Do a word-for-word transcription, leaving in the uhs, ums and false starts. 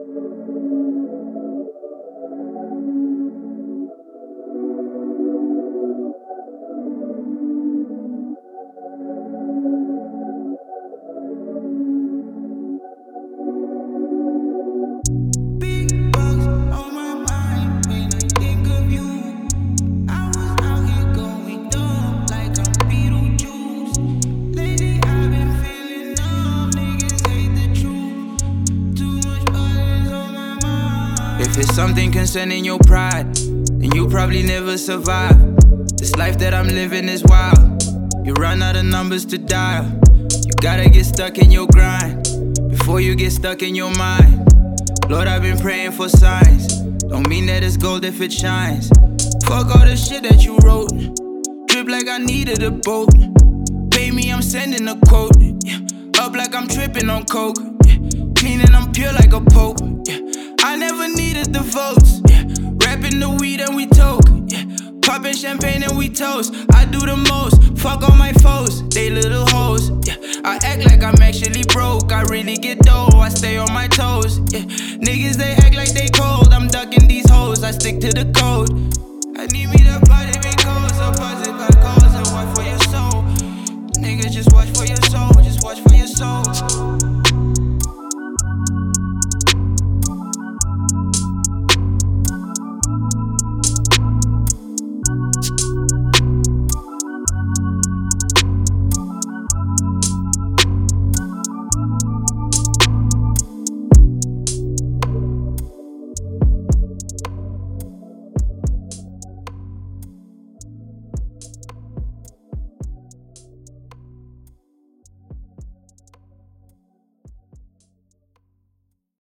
If it's something concerning your pride, then you probably never survive. This life that I'm living is wild. You run out of numbers to dial. You gotta get stuck in your grind before you get stuck in your mind. Lord, I've been praying for signs. Don't mean that it's gold if it shines. Fuck all the shit that you wrote. Drip like I needed a boat. Pay me, I'm sending a quote. Yeah. Up like I'm tripping on coke. Yeah. Clean and I'm pure like a pope. Yeah. I never needed the votes. Yeah. Rapping the weed and we toke. Yeah. Popping champagne and we toast. I do the most. Fuck all my foes. They little hoes. Yeah. I act like I'm actually broke. I really get dough. I stay on my toes. Yeah. Niggas they act like they cold. I'm ducking these hoes. I stick to the code. I need me to party because I positive got cause and watch for your soul. Niggas just watch for your soul. Just watch for your soul.